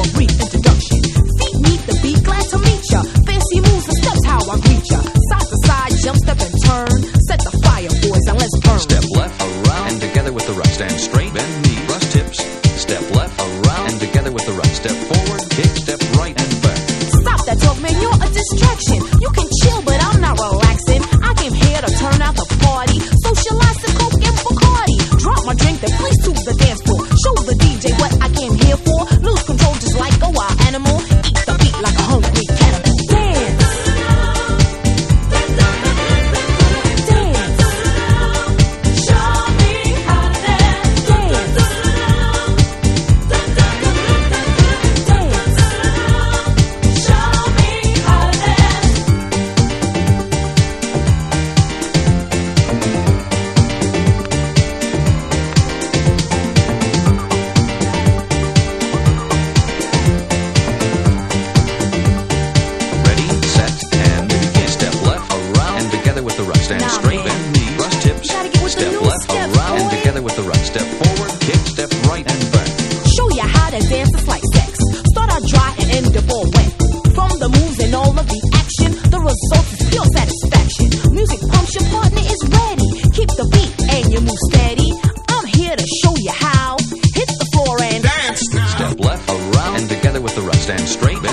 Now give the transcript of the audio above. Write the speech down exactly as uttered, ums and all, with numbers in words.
brief introduction. Feet meet the beat, glad to meet ya. Fancy moves and steps, how I greet ya. Side to side, jump, step and turn. Set the fire, boys, and let's burn. Step left, around, and together with the right. Stand straight, bend knees, brush tips. Step left, around, and together with the right. Step forward, kick, step right, and back. Stop that talk, man, you're a distraction. You can chill, but I'm not relaxing. I came here to turn out the party. Socialize and coke and Bacardi. Drop my drink, then please to the dance floor. Show the D J what I came here for. Lose control just like a wild animal. Eat the beat like a hungry cannibal. Dance. Dance. Show me how to dance. Dance. Dance. Show me how to dance. Ready, set, and begin. Step left, around, and together with the right. Stand Nah, straight, man. bend knees, brush tips. You gotta get with the Step new left, steps, around, and boy. together with the right. Step forward, kick, step right, and back. Show ya how to dance, it's like sex. Start out dry and end up all wet. From the moves and all of the action, the result is pure satisfaction. Music pumps, your partner is ready. Keep the beat and you move steady. I'm here to show you how. Hit the floor and Dance now. Step left, around, and together with the right. Stand straight,